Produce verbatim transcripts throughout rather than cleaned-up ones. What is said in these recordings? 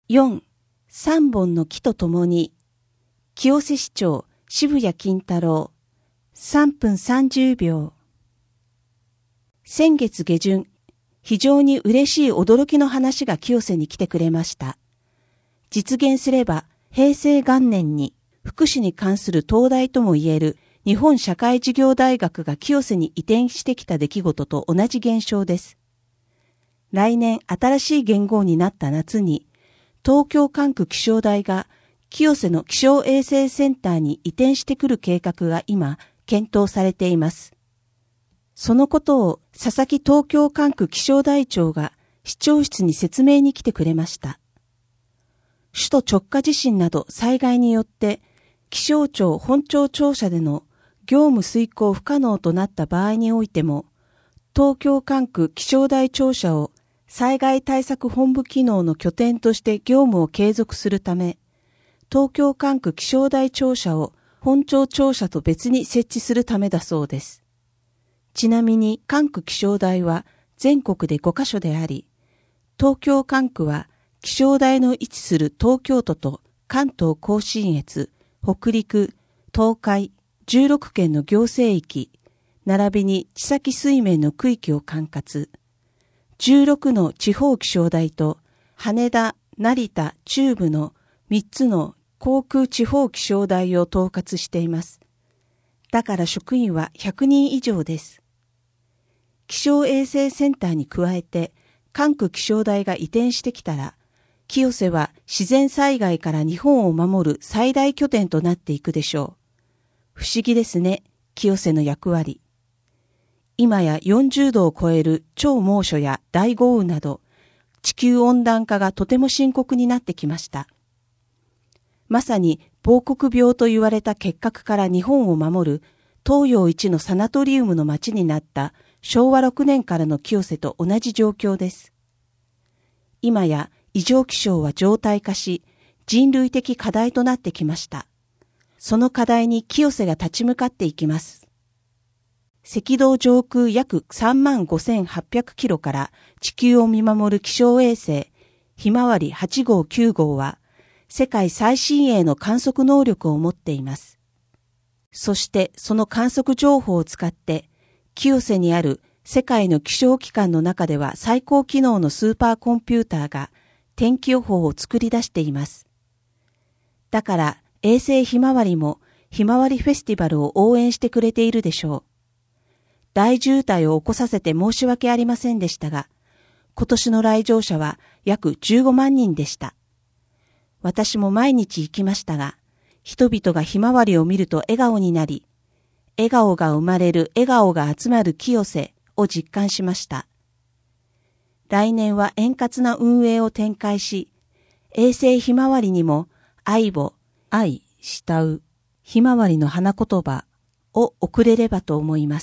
よん、さんぼんの木とともに、清瀬市長渋谷金太郎、さんぷんさんじゅうびょう。先月下旬、非常に嬉しい驚きの話が清瀬に来てくれました。実現すれば、平成元年に福祉に関する東大ともいえる日本社会事業大学が清瀬に移転してきた出来事と同じ現象です。来年新しい元号になった夏に、東京管区気象台が清瀬の気象衛生センターに移転してくる計画が今検討されています。そのことを佐々木東京管区気象台長が市長室に説明に来てくれました。首都直下地震など災害によって気象庁本庁庁舎での業務遂行不可能となった場合においても、東京管区気象台庁舎を災害対策本部機能の拠点として業務を継続するため、東京管区気象台庁舎を本庁庁舎と別に設置するためだそうです。ちなみに管区気象台は全国でごカ所であり、東京管区は気象台の位置する東京都と関東甲信越、北陸、東海、じゅうろくけんの行政域、並びに地先水面の区域を管轄。じゅうろくの地方気象台と羽田、成田、中部のみっつの航空地方気象台を統括しています。だから職員はひゃくにん以上です。気象衛生センターに加えて管区気象台が移転してきたら、清瀬は自然災害から日本を守る最大拠点となっていくでしょう。不思議ですね、清瀬の役割。今やよんじゅうどを超える超猛暑や大豪雨など、地球温暖化がとても深刻になってきました。まさに亡国病と言われた結核から日本を守る東洋一のサナトリウムの町になったしょうわろくねんからの清瀬と同じ状況です。今や異常気象は常態化し、人類的課題となってきました。その課題に清瀬が立ち向かっていきます。赤道上空約 さんまんごせんはっぴゃくキロから地球を見守る気象衛星ひまわりはちごうきゅうごうは世界最新鋭の観測能力を持っています。そしてその観測情報を使って清瀬にある世界の気象機関の中では最高機能のスーパーコンピューターが天気予報を作り出しています。だから衛星ひまわりもひまわりフェスティバルを応援してくれているでしょう。大渋滞を起こさせて申し訳ありませんでしたが、今年の来場者は約じゅうごまんにんでした。私も毎日行きましたが、人々がひまわりを見ると笑顔になり、笑顔が生まれる笑顔が集まる清瀬を実感しました。来年は円滑な運営を展開し、衛星ひまわりにも愛を、愛、慕う、ひまわりの花言葉を送れればと思います。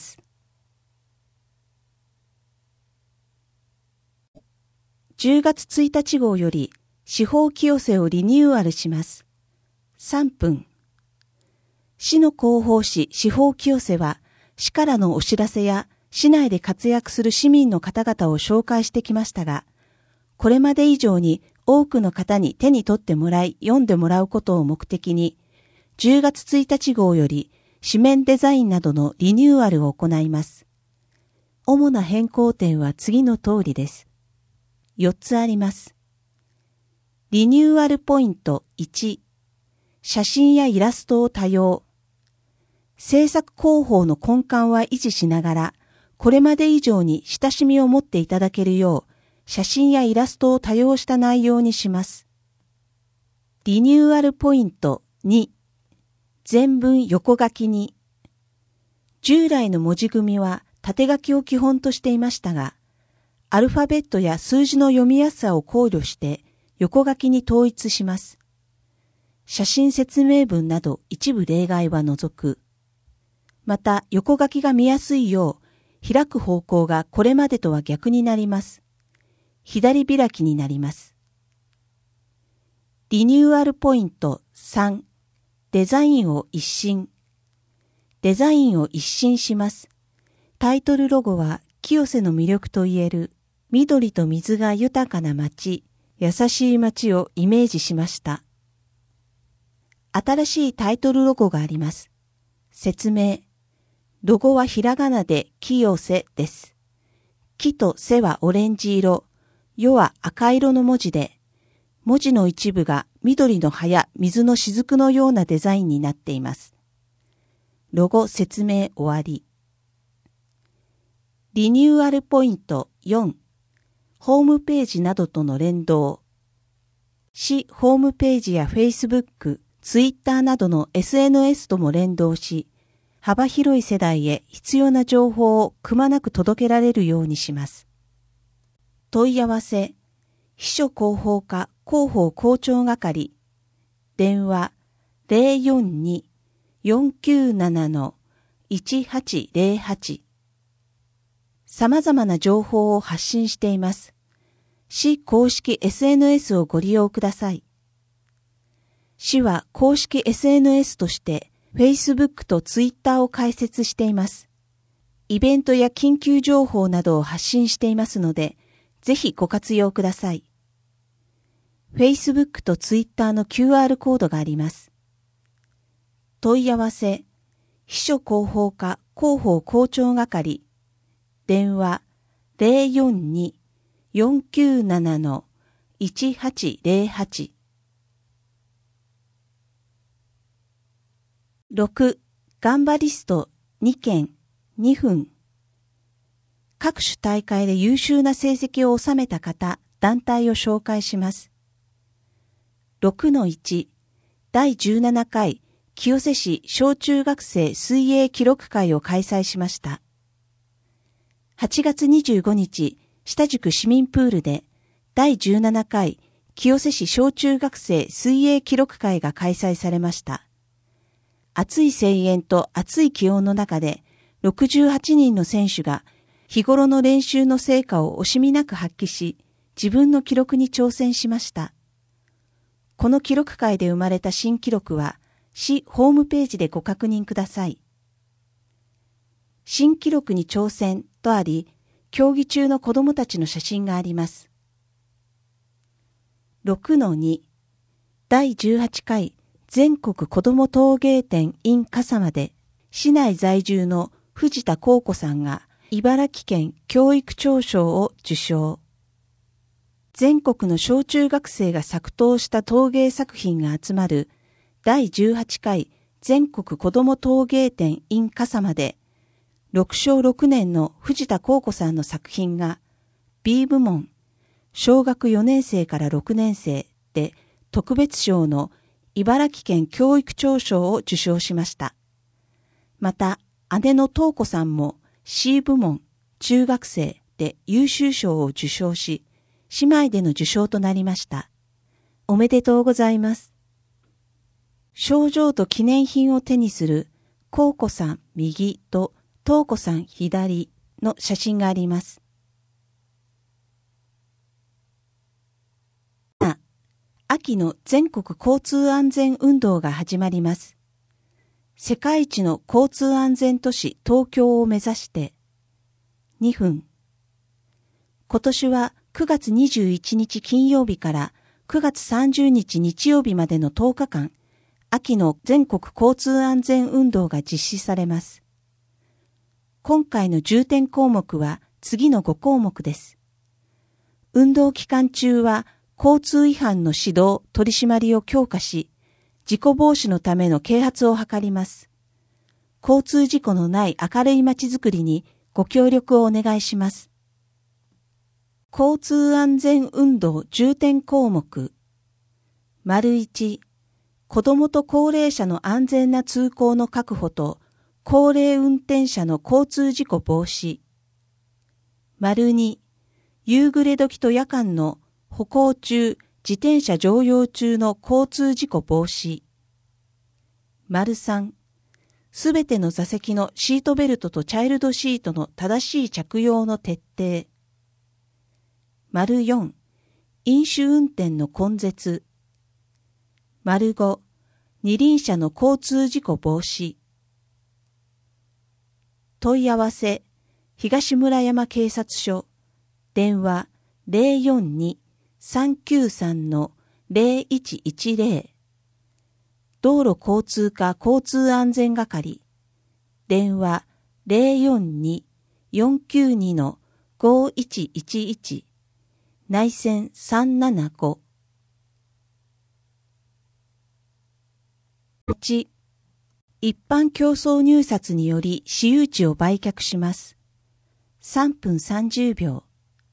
じゅうがつついたち号より市法清瀬をリニューアルします。さんぷん。市の広報誌市法清瀬は市からのお知らせや市内で活躍する市民の方々を紹介してきましたが、これまで以上に多くの方に手に取ってもらい読んでもらうことを目的に、じゅうがつついたち号より紙面デザインなどのリニューアルを行います。主な変更点は次の通りです。よっつあります。リニューアルポイントいち、写真やイラストを多用。制作広報の根幹は維持しながら、これまで以上に親しみを持っていただけるよう、写真やイラストを多用した内容にします。リニューアルポイントに、全文横書きに。従来の文字組みは縦書きを基本としていましたが、アルファベットや数字の読みやすさを考慮して横書きに統一します。写真説明文など一部例外は除く。また横書きが見やすいよう開く方向がこれまでとは逆になります。左開きになります。リニューアルポイントさん、デザインを一新。デザインを一新します。タイトルロゴは清瀬の魅力といえる緑と水が豊かな街優しい街をイメージしました。新しいタイトルロゴがあります。説明。ロゴはひらがなできよせです。きとせはオレンジ色、よは赤色の文字で、文字の一部が緑の葉や水の雫のようなデザインになっています。ロゴ説明終わり。リニューアルポイントよん、ホームページなどとの連動。市ホームページや Facebook、Twitter などの エスエヌエス とも連動し、幅広い世代へ必要な情報をくまなく届けられるようにします。問い合わせ、秘書広報課広報校長係、電話 ゼロよんに よんきゅうなな いちはちゼロはち。様々な情報を発信しています。市公式 エスエヌエス をご利用ください。市は公式 エスエヌエス として、Facebook と Twitter を開設しています。イベントや緊急情報などを発信していますので、ぜひご活用ください。Facebook と Twitter の キューアール コードがあります。問い合わせ、秘書広報課広報校長係、電話 ゼロよんに よんきゅうなな いちはちゼロはち。ろく. ガンバリストにけんにふん。各種大会で優秀な成績を収めた方、団体を紹介します。ろくのいち. だいじゅうななかい清瀬市小中学生水泳記録会を開催しました。はちがつにじゅうごにち、下宿市民プールでだいじゅうななかい清瀬市小中学生水泳記録会が開催されました。暑い声援と暑い気温の中でろくじゅうはちにんの選手が日頃の練習の成果を惜しみなく発揮し、自分の記録に挑戦しました。この記録会で生まれた新記録は市ホームページでご確認ください。新記録に挑戦とあり、競技中の子どもたちの写真があります。ろくのに. だいじゅうはちかい全国子ども陶芸展 in 笠間で、市内在住の藤田幸子さんが茨城県教育長賞を受賞。全国の小中学生が作陶した陶芸作品が集まるだいじゅうはちかい全国子ども陶芸展 in 笠間で、ろくしょうろくねんの藤田幸子さんの作品が B 部門、小学よねんせいからろくねんせいで特別賞の茨城県教育長賞を受賞しました。また、姉の東子さんも C 部門、中学生で優秀賞を受賞し、姉妹での受賞となりました。おめでとうございます。賞状と記念品を手にする幸子さん右と東子さん左の写真があります。秋の全国交通安全運動が始まります。世界一の交通安全都市東京を目指してにふん。今年はくがつにじゅういちにち金曜日からくがつさんじゅうにち日曜日までのとおかかん、秋の全国交通安全運動が実施されます。今回の重点項目は次のごこうもくです。運動期間中は交通違反の指導・取り締まりを強化し、事故防止のための啓発を図ります。交通事故のない明るい街づくりにご協力をお願いします。交通安全運動重点項目。丸いち、子どもと高齢者の安全な通行の確保と高齢運転者の交通事故防止。丸に、夕暮れ時と夜間の歩行中、自転車乗用中の交通事故防止。丸さん、すべての座席のシートベルトとチャイルドシートの正しい着用の徹底。丸よん、飲酒運転の根絶。丸ご、二輪車の交通事故防止。問い合わせ、東村山警察署、電話 ゼロよんにさんきゅうさんのゼロいちいちゼロ、道路交通課交通安全係、電話 ゼロよんに よんきゅうに ごいちいちいち、内線さんななご。いち、一般競争入札により私有地を売却します。さんぷんさんじゅうびょう。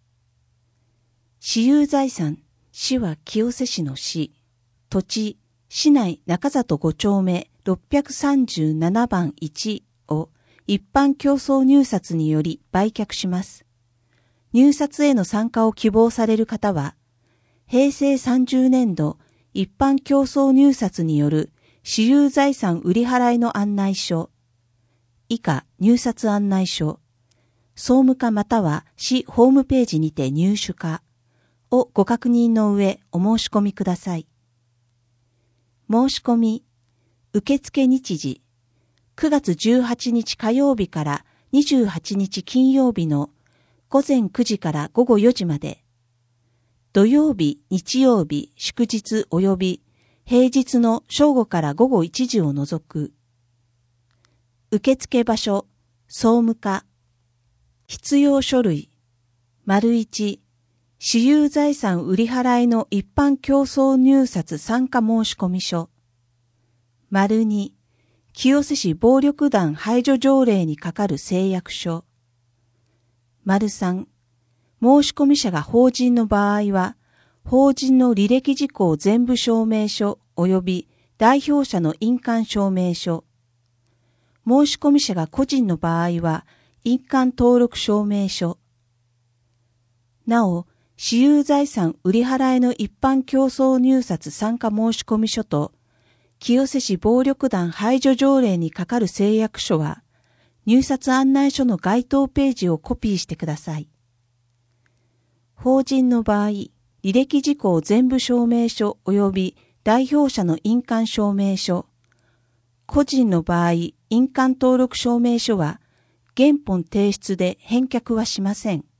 私有財産、市は清瀬市の市、土地、市内中里ごちょうめろっぴゃくさんじゅうななばんいちを一般競争入札により売却します。入札への参加を希望される方は、へいせいさんじゅうねんど一般競争入札による私有財産売払いの案内書、以下入札案内書、総務課または市ホームページにて入手かをご確認の上お申し込みください。申し込み、受付日時、くがつじゅうはちにち火曜日からにじゅうはちにち金曜日のごぜんくじからごごよじまで、土曜日、日曜日、祝日及び平日の正午からごごいちじを除く。受付場所、総務課。必要書類。丸一、私有財産売払いの一般競争入札参加申込書。丸二、清瀬市暴力団排除条例にかかる誓約書。丸三、申込者が法人の場合は、法人の履歴事項全部証明書及び代表者の印鑑証明書。申込者が個人の場合は、印鑑登録証明書。なお、私有財産売払いの一般競争入札参加申込書と、清瀬市暴力団排除条例にかかる誓約書は、入札案内書の該当ページをコピーしてください。法人の場合、履歴事項全部証明書及び代表者の印鑑証明書。個人の場合、印鑑登録証明書は、原本提出で返却はしません。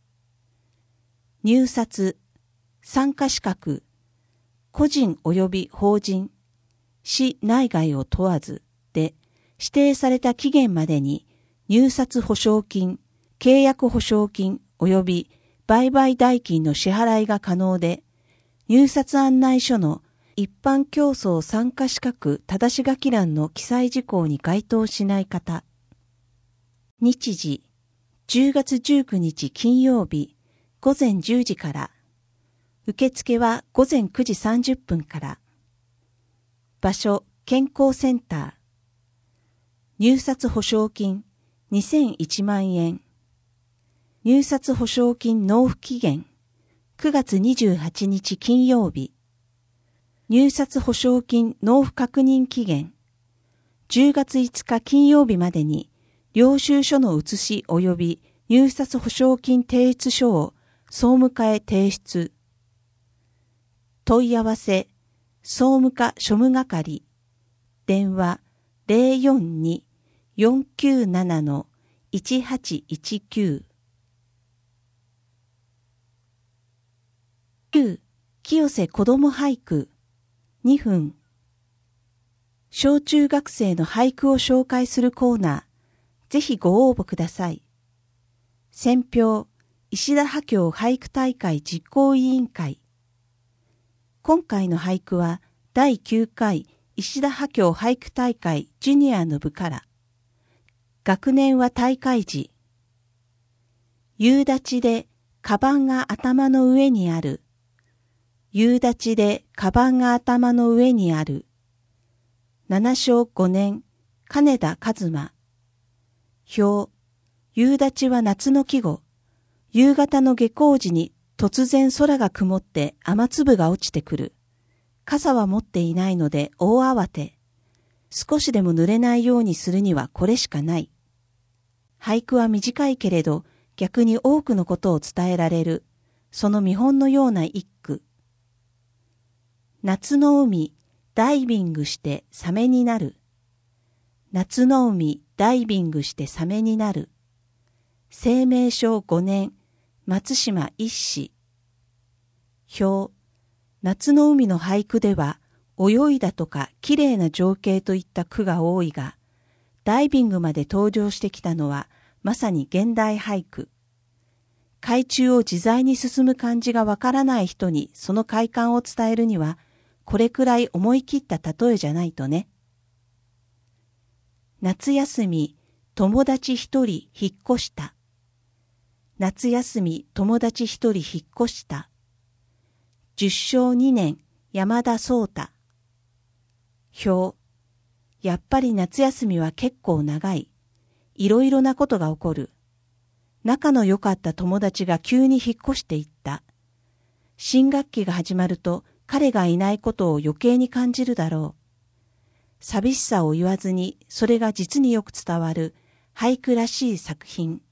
入札、参加資格、個人及び法人、市内外を問わずで指定された期限までに入札保証金、契約保証金及び売買代金の支払いが可能で、入札案内書の一般競争参加資格ただし書き欄の記載事項に該当しない方。日時、じゅうがつじゅうくにち金曜日、ごぜんじゅうじから。受付はごぜんくじさんじゅっぷんから。場所、健康センター。入札保証金にせんいちまんえん。入札保証金納付期限くがつにじゅうはちにち金曜日。入札保証金納付確認期限じゅうがついつか金曜日までに領収書の写し及び入札保証金提出書を総務課へ提出。問い合わせ、総務課庶務係、電話 ゼロよんに よんきゅうなな いちはちいちきゅう。きゅう、清瀬子ども俳句、にふん。小中学生の俳句を紹介するコーナー、ぜひご応募ください。選評、石田波郷俳句大会実行委員会。今回の俳句はだいきゅうかい石田波郷俳句大会ジュニアの部から。学年は大会時。夕立でカバンが頭の上にある。夕立でカバンが頭の上にある。七小五年、金田一馬。表、夕立は夏の季語。夕方の下校時に突然空が曇って雨粒が落ちてくる。傘は持っていないので大慌て。少しでも濡れないようにするにはこれしかない。俳句は短いけれど逆に多くのことを伝えられる。その見本のような一句。夏の海、ダイビングしてサメになる。夏の海、ダイビングしてサメになる。清明書ごねん、松島一子。 表、夏の海の俳句では、泳いだとか綺麗な情景といった句が多いが、ダイビングまで登場してきたのは、まさに現代俳句。海中を自在に進む感じがわからない人にその快感を伝えるには、これくらい思い切った例えじゃないとね。夏休み、友達一人引っ越した。夏休み、友達一人引っ越した。十勝二年、山田壮太。表、やっぱり夏休みは結構長い。いろいろなことが起こる。仲の良かった友達が急に引っ越していった。新学期が始まると彼がいないことを余計に感じるだろう。寂しさを言わずにそれが実によく伝わる俳句らしい作品。